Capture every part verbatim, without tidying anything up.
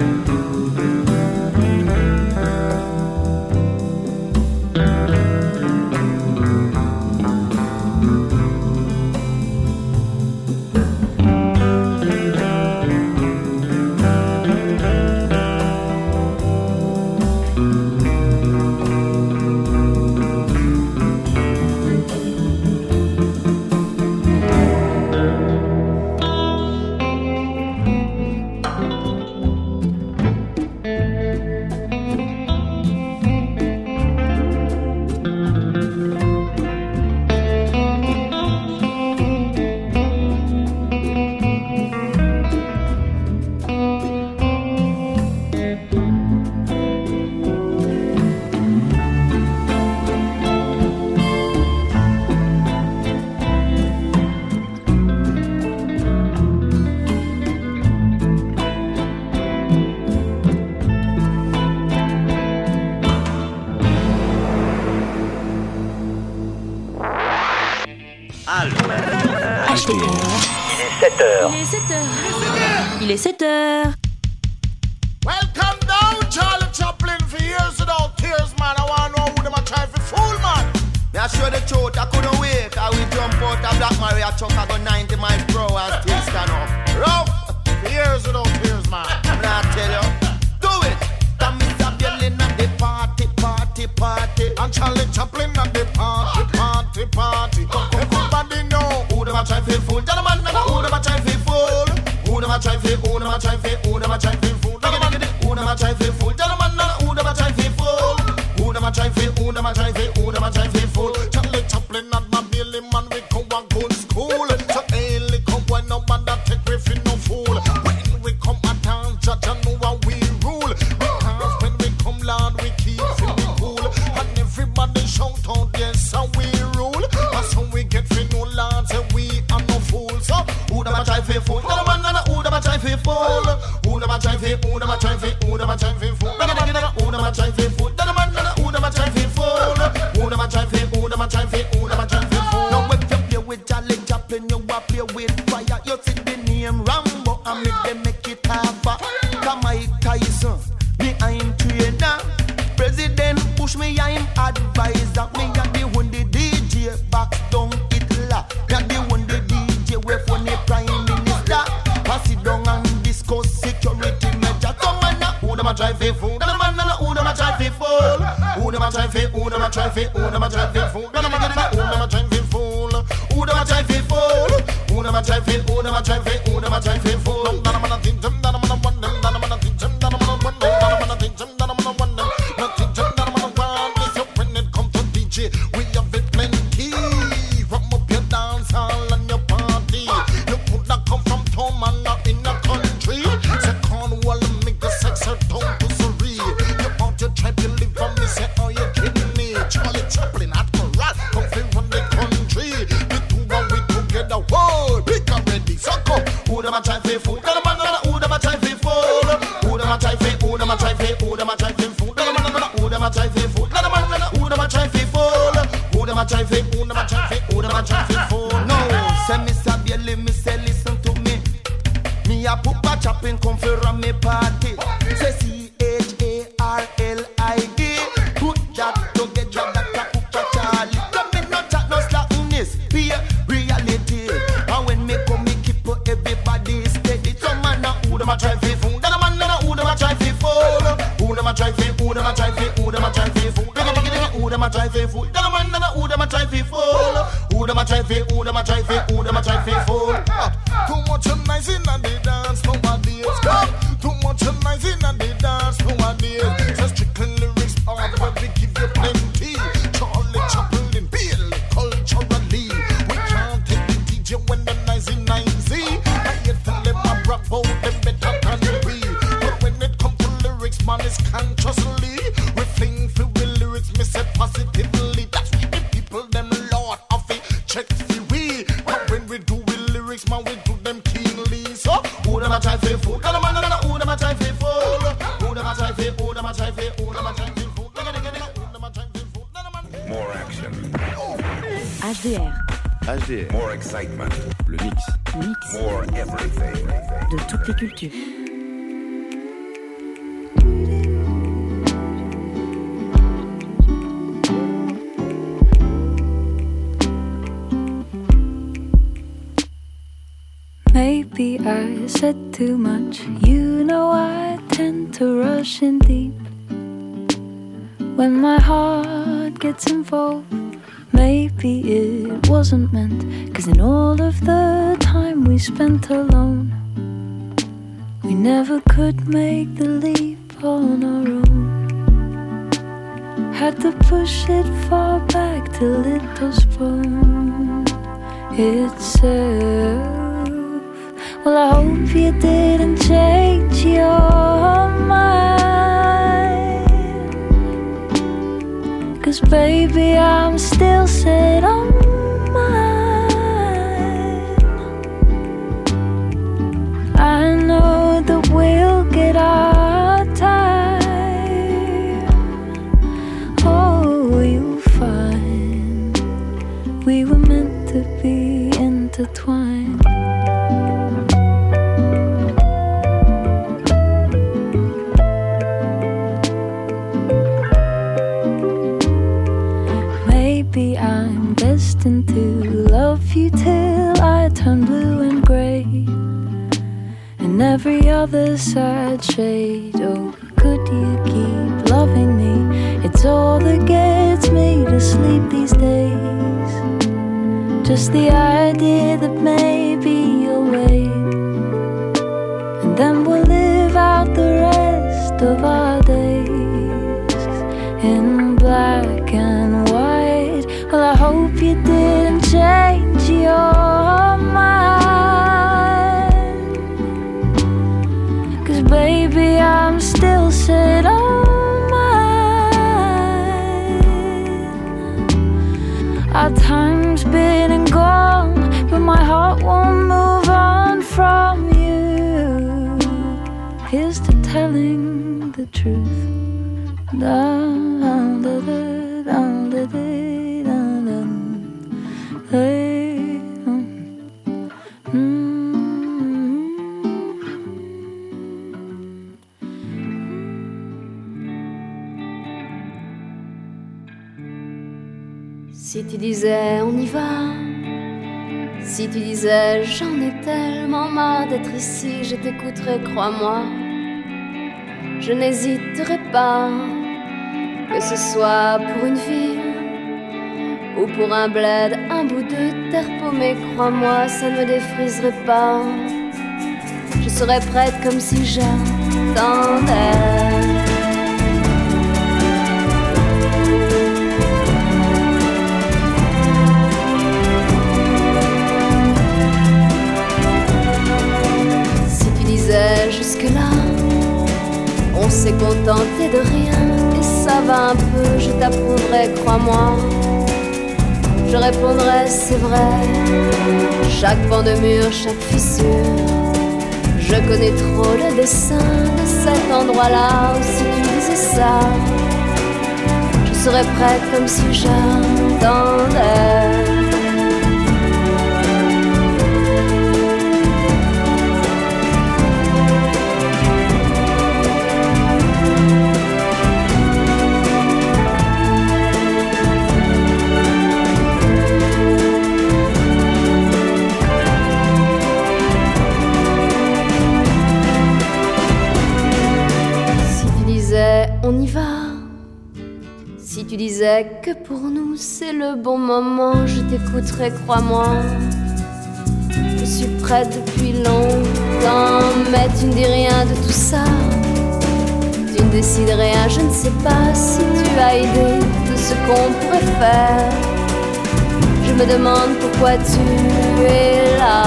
sept heures. Il est sept heures. Il est sept heures. Welcome down, Charlie Chaplin, for years without tears, man. I want to know who them a try for fool, man. Me I show the truth, I couldn't wait. I will jump out a Black Maria truck, I go ninety miles per hour and still stand up. Rough, for years without tears, man. I'm gonna tell you, do it. Come Mister Berlin at the party, party, party. And Charlie Chaplin at the party, party, party. Everybody know who them a try for fool. Gentlemen, who them a try for fool. Who them a try for, who them a try for, who them a try for fool. Who them a try for fool. Gentlemen, who them a try for fool. Who them a try for, who them a try for, who them a try for fool. Charlie Chaplin and my Billy man, we go and go to school. So hey, come when no man that take we for no fool. When we come at town, judge and know how we rule. Because when we come, Lord, we keep feeling cool. And everybody shout out, yes, how we rule. That's how we get for no Lord, say we are no fools. So who them a try for fool? No man, no, who them a try for fool? Who them a try for, who them a try for, who them a try for fool? Who them a try for fool? No man, no, who them a try for fool? Who them a try for, who them a try for, who them a try for fool? Now if you play with Charlie Chaplin, you a play with fire. You see the name Rambo and make them make it tougher. Come Mike Tyson, me I'm trainer. President Bush, me I'm advisor. Me a the one the D J back down Hitler. Me a the one the D J we for the Prime Minister. Pass it down and discuss security measures. Come on now, who them a try for fool? No man, no, who them a try for fool? Who them a try for? Who them a try for? Who them a try for fool? No man, no, who them a try for fool? Who them a try for fool? Who them a try for? Who them a try for? Who them a try for fool? No man, no think them, no man, no want them, no man, no think them, no man, no want them, no man, no think them, no man, no want them, no think them, no man, no want them. So when it come to D J, we have it plenty. Rum up your dance hall and your party. You could not come from town, man, not in the country. Say Cornwall and make the sex her tongue to Surrey. You out your try to live on me, say, oh, you kidding me? Charlie Chaplin, Admiral, come from from the country. We two and we together, whoa, big already. So come, who them a try for food? No man, no, who them a try for food? Who them a try for? Who them a try for? Who them a try for food? No man, no, who them a try for food? No man, no, who them a try for food? Who them a try for? Who them a try for? Who them a try for food? No, say Mister Bailey, me say listen to me. Me a Papa Chaplin come for a me party. Say C H A R L I E. Put that together, that a Papa Charlie. Come me no chat, no slackness, be a reality. And when me come, me keep everybody steady. Some man a who them a try for food. That a man a who them a try for food. Who them a try for? Who them a try for? Who them a try for food? Who them a try for food? That a man a who them a try for food. Who them a try for? Who them a try for? Who them a try for food? Too much nice in the dance nowadays. Come, too much nice in the dance nowadays. Just strictly lyrics are but we give you plenty. Charlie Chaplin, Bill, culturally. We can't take the D J when the nice in ninety. I yet tell them my bravo, them better than we. But when it comes to lyrics, man, it's consciously. We fling for the lyrics, me say positively. That's why the people, them Lord of it, check the we. But when we do with lyrics, man, we do them keenly. So, who them a try for food? No man, no, no, who them a try for food? Who them a try for? Who them a try for? Who them a try for food? Who them a try for food? No man. More action. H D R. H D R. More excitement. Le mix. Mix More everything. de toutes les cultures. Maybe I said too much. You know I tend to rush in deep when my heart gets involved. Maybe it wasn't meant, 'cause in all of the time we spent alone, we never could make the leap on our own. Had to push it far back till it postponed itself. Well, I hope you didn't change your mind, 'cause baby, I'm still set on mine. I know that we'll get our time. Oh, you'll find we were meant to be intertwined. Maybe I'm destined to love you till I turn blue and grey, and every other sad shade. Oh, could you keep loving me? It's all that gets me to sleep these days. Just the idea that maybe you'll wait, and then we'll live out the rest of our days in black and white. Well, I hope you didn't change your mind, 'cause baby, I'm still set on mine. Our time's been and gone, but my heart won't move on from you. Here's to telling the truth. Da, da, da, da, da, da. Hey, mm, mm. Si tu disais on y va, si tu disais j'en ai tellement marre d'être ici, je t'écouterai, crois-moi. Je n'hésiterai pas, que ce soit pour une ville ou pour un bled, un bout de terre paumée, crois-moi, ça ne me défriserait pas. Je serais prête comme si j'attendais. Si tu disais jusque-là, on s'est contenté de rien, et ça va un peu, je t'approuverai, crois-moi. Je répondrai, c'est vrai, chaque pan de mur, chaque fissure. Je connais trop le dessin de cet endroit-là. Si tu disais ça, je serais prête comme si j'attendais. On y va. Si tu disais que pour nous c'est le bon moment, je t'écouterai, crois-moi. Je suis prête depuis longtemps, mais tu ne dis rien de tout ça. Tu ne décides rien, je ne sais pas si tu as idée de ce qu'on pourrait faire. Je me demande pourquoi tu es là.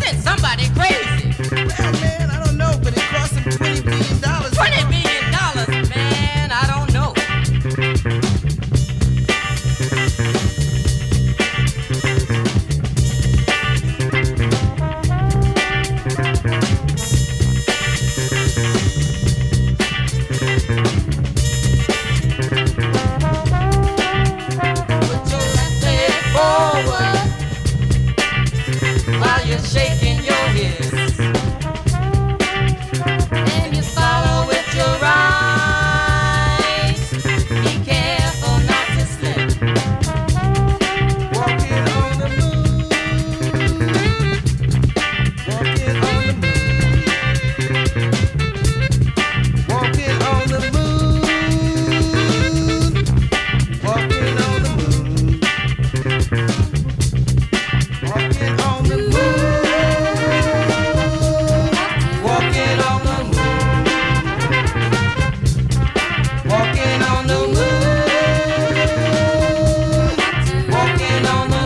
driving somebody crazy. Well, man, I don't know, but it cost him twenty billion dollars. twenty billion dollars, man, I don't know. Put your left leg forward while you're shaking your hips, and you follow with your right. Be careful not to slip. Walking on the moon. Walking on the moon. Walking on the moon. Walking on the moon. Walking on the moon. Walking on the moon. Walking on the moon. Walking on the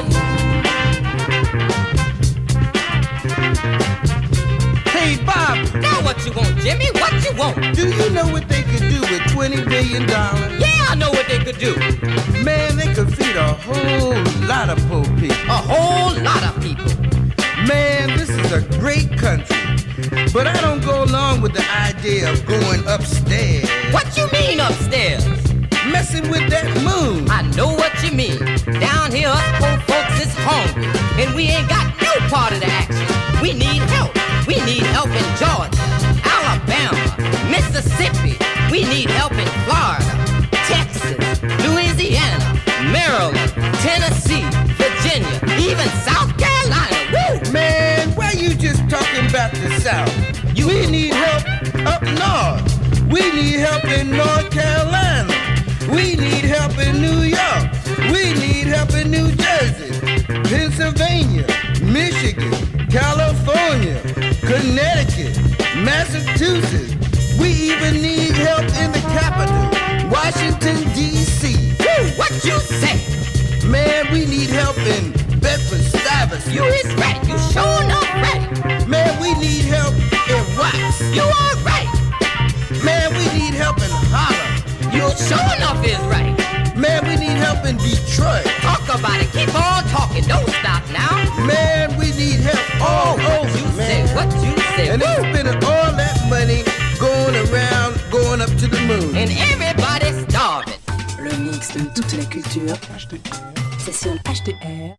moon. Hey, Bob, Now what you want, Jimmy? What you want? do you know what they could do with twenty billion dollars? Yeah, I know what they could do. Man, they could feed a whole lot of poor people. A whole lot of people. Man, this is a great country. But I don't go along with the idea of going upstairs, What you mean upstairs? messing with that moon. I know what you mean. Down here, us poor folks is hungry, and we ain't got no part of the action. We need help. We need help in Georgia, Alabama, Mississippi. We need help in Florida, Texas, Louisiana, Maryland, Tennessee, Virginia, even South Carolina. Woo! Man, why you just talking about the South? We need help up north. We need help in North Carolina. We need help in New York. We need help in New Jersey, Pennsylvania, Michigan, California, Connecticut, Massachusetts. We even need help in the capital, Washington, D C Woo! What you say? Man, we need help in Bedford-Stuyvesant. You is right. You sure enough right. Man, we need help in Watts. You are right. Man, we need help in Harlem. You sure enough is right. Man, we need help in Detroit. Talk about it. Keep on talking. Don't stop now. Man, we need help all over, You man. say what you say. And they're spending all that money going around, going up to the moon. And everybody's starving. Le mix de toute la culture. C'est sur H D R.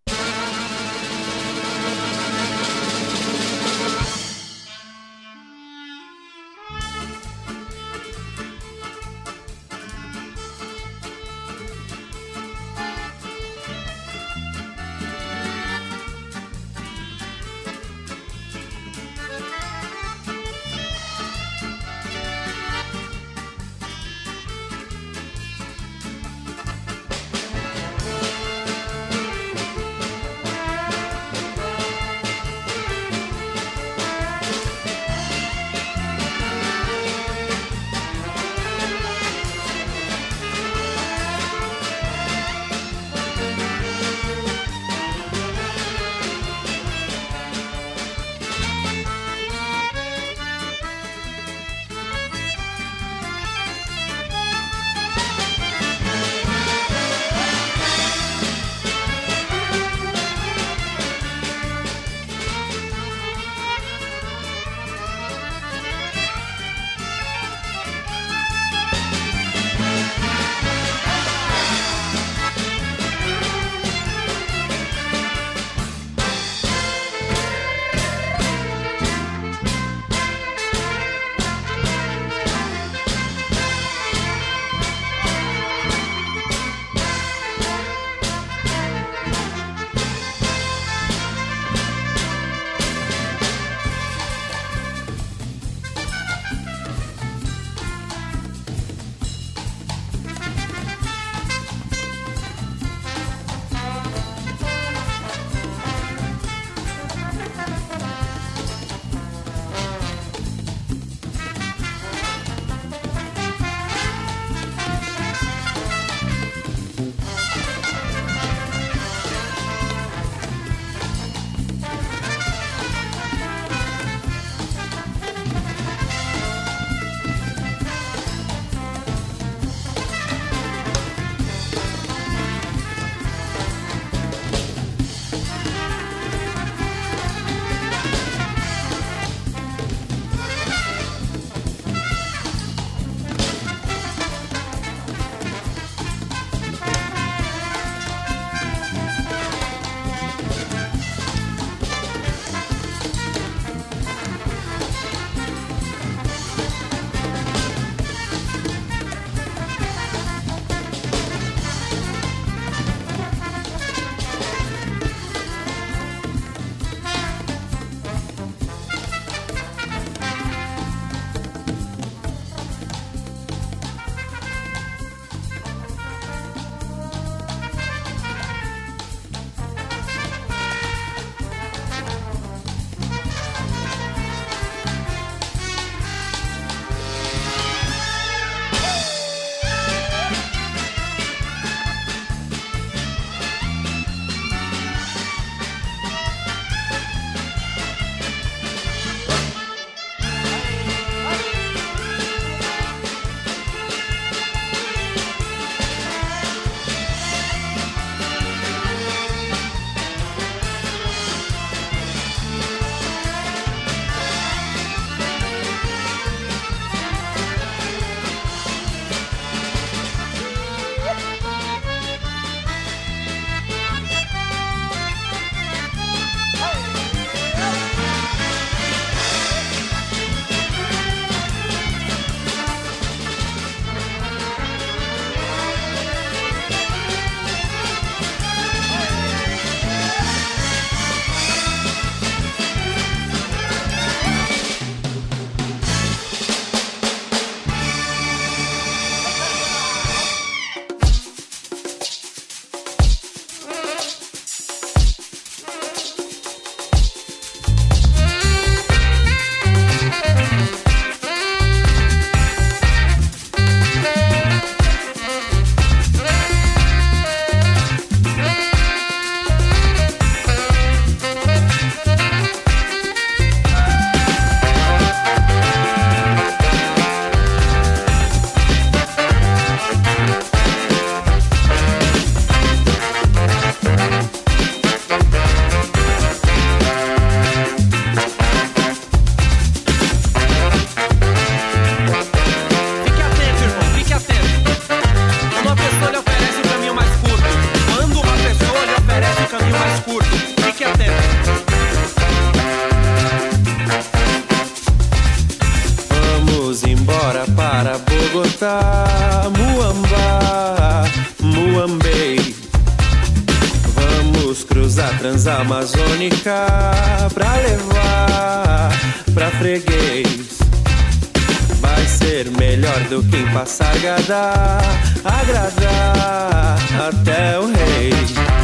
transamazônica pra levar pra freguês. Vai ser melhor do que em Passargada, agradar até o rei.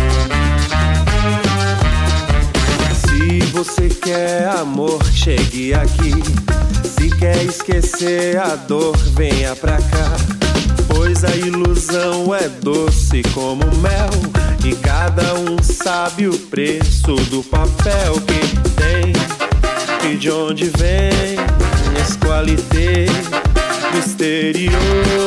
Se você quer amor, chegue aqui. Se quer esquecer a dor, venha pra cá. Pois a ilusão é doce como mel, e cada um sabe o preço do papel que tem e de onde vem esse qualité do exterior.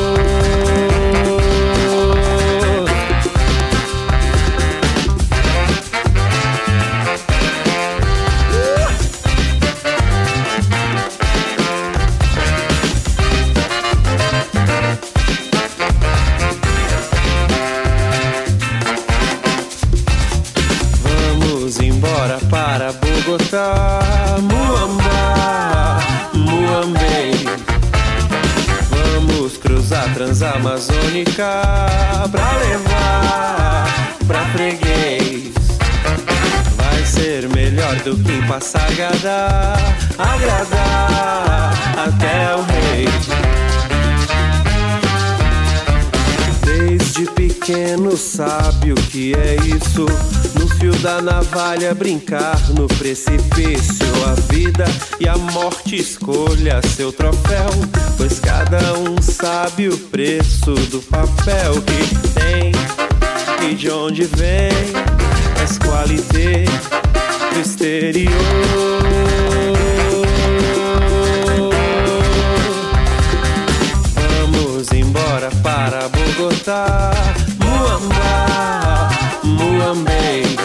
Para Bogotá, Muamba, Muambei. Vamos cruzar transamazônica pra levar pra freguês. Vai ser melhor do que em Passargada, agradar até o rei. Desde pequeno sabe o que é isso, no fio da navalha brincar no precipício. A vida e a morte escolha seu troféu, pois cada um sabe o preço do papel que tem e de onde vem essa qualité do exterior. Vamos embora para Bogotá, Muamba, Muambei.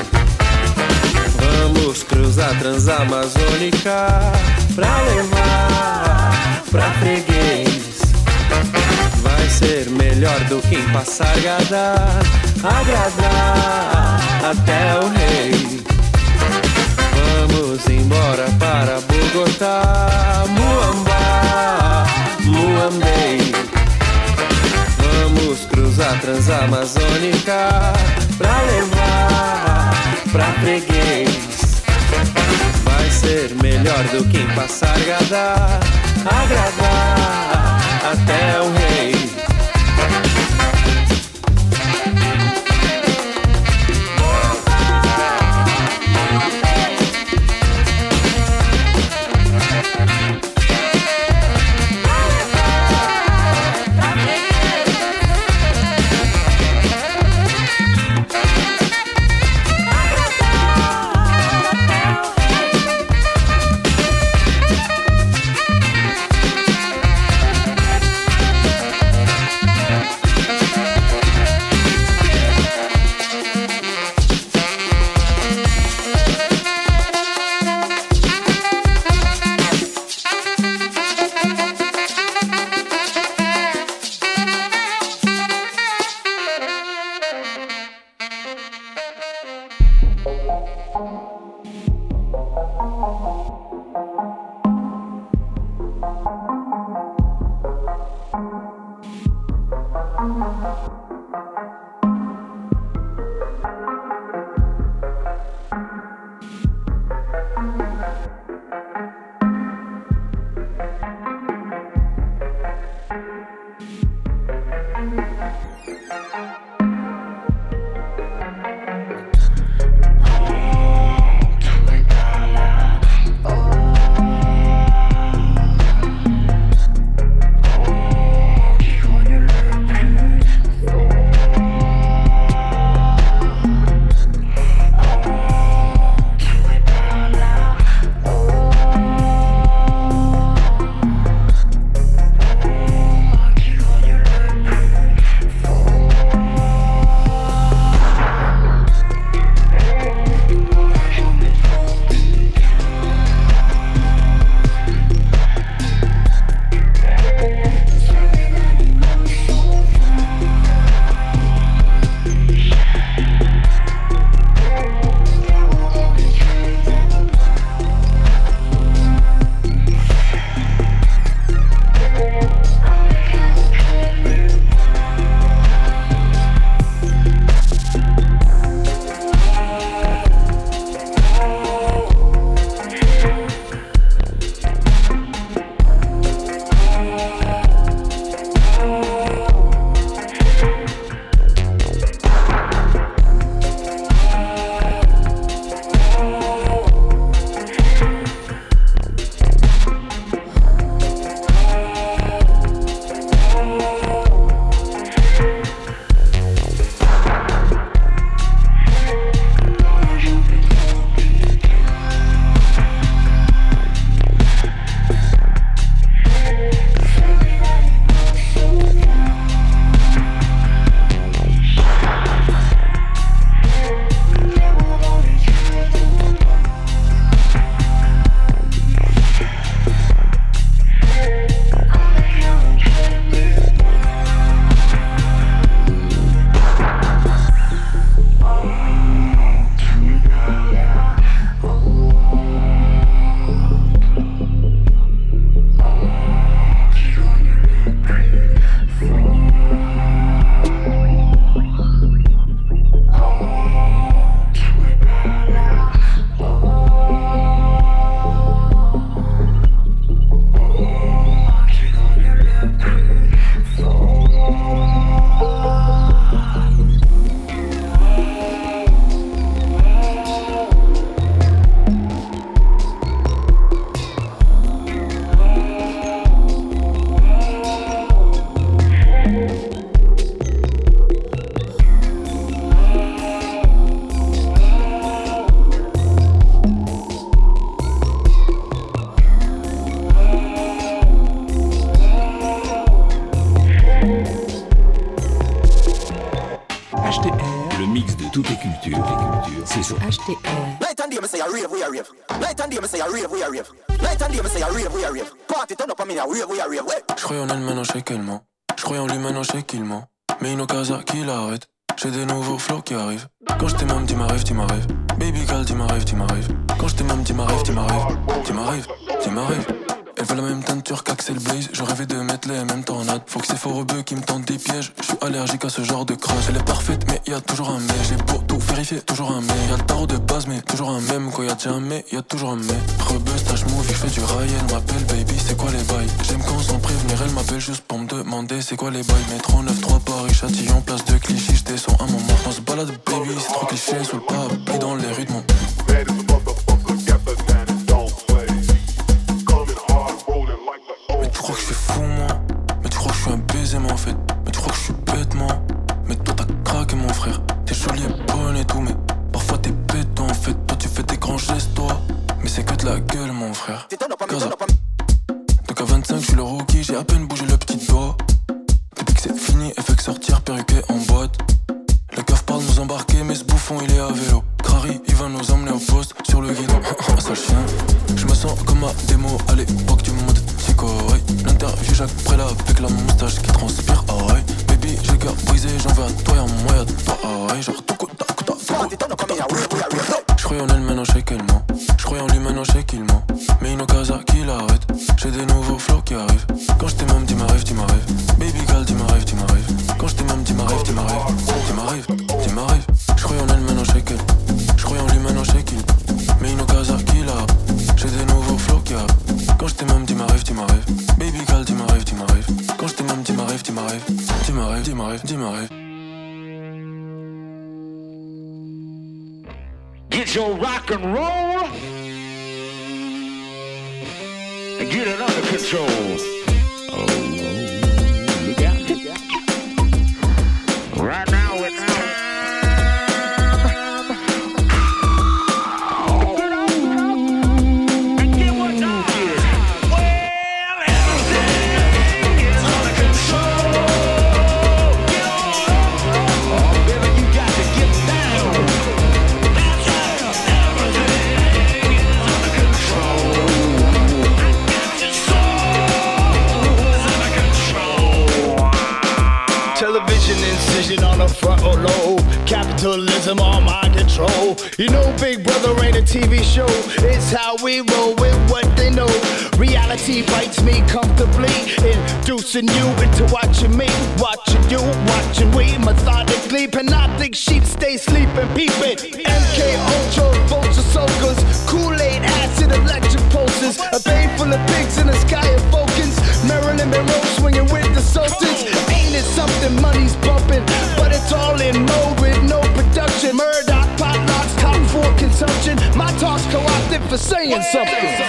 Vamos cruzar transamazônica pra levar pra freguês. Vai ser melhor do que em Passargada, agradar até o rei. Vamos embora para Bogotá, Muamba, Muambei. Vamos cruzar transamazônica pra levar pra freguês. Vai ser melhor do que em Passargada, agradar até o rei. de toutes les cultures, les cultures, c'est sur H T R. Night and day, me say a rave, we a rave. Night and day, me say a rave, we a rave. Night and day, me say a rave, we a rave. Party turn up, I mean a rave, we a rave. Je croyais en elle, maintenant je sais qu'elle ment. Je croyais en lui, maintenant je sais qu'il ment. Mais une occasion qui l'arrête. J'ai des nouveaux flows qui arrivent. Quand je t'aime, dis ma rêve, dis ma rêve. Baby girl, dis ma rêve, dis ma rêve. Quand je t'aime, dis ma rêve, dis ma rêve. Dis ma rêve, dis ma rêve. Elle veut la même teinture qu'Axel Blaze. Je rêvais de mettre les mêmes tornades. Faut que c'est faux rebeux qui me tentent des pièges. Je suis allergique à ce genre de crash. Elle est parfaite mais y'a toujours un mais. J'ai beau tout vérifier, toujours un mais. Y'a le tarot de base mais toujours un même. Quand y'a déjà un mais, y'a toujours un mais. Rebeu, stage movie, j'fais du rail. Elle m'appelle baby, c'est quoi les bails? J'aime quand sans prévenir, elle m'appelle juste pour me demander c'est quoi les bails. Métro neuf trois Paris, Châtillon, place de Clichy. J'descends un moment. On se balade baby, c'est trop cliché. Sous le parapluie dans les rues de mon. Tu crois que je suis fou moi, mais tu crois que je suis un baiser moi en fait. Mais tu crois que je suis bête moi, mais toi t'as craqué mon frère. T'es jolie et bonne et tout, mais parfois t'es bête en fait. Toi tu fais des grands gestes toi, mais c'est que de la gueule mon frère. Gaza. Donc à vingt-cinq je suis le rookie, j'ai à peine bougé le petit doigt. Depuis que c'est fini, elle fait que sortir perruqué en boîte. Le keuf parle nous embarquer, mais ce bouffon il est à vélo. Crary, il va nous emmener au poste sur le guidon. Sale chien, je me sens comme ma démo à l'époque du mode psycho. Ouais. L'interview Jacques Préla avec la moustache qui transpire. Ah ouais, baby, j'ai le cœur brisé, j'en veux à toi et à moi et à toi. Ah ouais, genre tout coup, ta coup, ta Je croyais en elle, maintenant je sais qu'elle ment. Je croyais en lui, maintenant je sais qu'il ment. Mais une occasion qui l'arrête. J'ai des nouveaux flows qui arrivent. Quand je t'aime, dis ma rêve, dis ma rêve. Baby girl, dis ma rêve, dis ma rêve. Quand je t'aime, dis ma rêve, dis ma rêve. Dis ma rêve, dis ma rêve. Je croyais en elle, maintenant je sais qu'elle. Je croyais en lui, maintenant je sais qu'il. Mais une occasion qui l'arrête. J'ai des nouveaux flows qui arrivent. Quand je t'aime, dis ma rêve, dis ma rêve. Baby girl, dis ma rêve, dis ma rêve. Quand je t'aime, dis ma rêve, dis ma rêve. Dis ma rêve, dis ma rêve, dis ma rêve. Get your rock and roll and get it under control. Oh, look out. Right now it's time. Oh, get up and get what's on here. Well, everything is under control. Get on up. Oh, baby, you got to get down. Television incision on the frontal lobe. Capitalism on my control. You know Big Brother ain't a T V show. It's how we roll with what they know. Reality bites me comfortably, inducing you into watching me, watching you, watching we methodically. Panoptic sheep stay sleeping, peeping. M K Ultra, vulture soakers, Kool-Aid, acid, electric pulses. A bay full of pigs in the sky of Vulcans. Marilyn Monroe swinging with the Sultans. Ain't it something? Money's bumping, but it's all in mode with no production. Murdoch, pot locks, cotton for consumption. My talk's co-opted for saying something.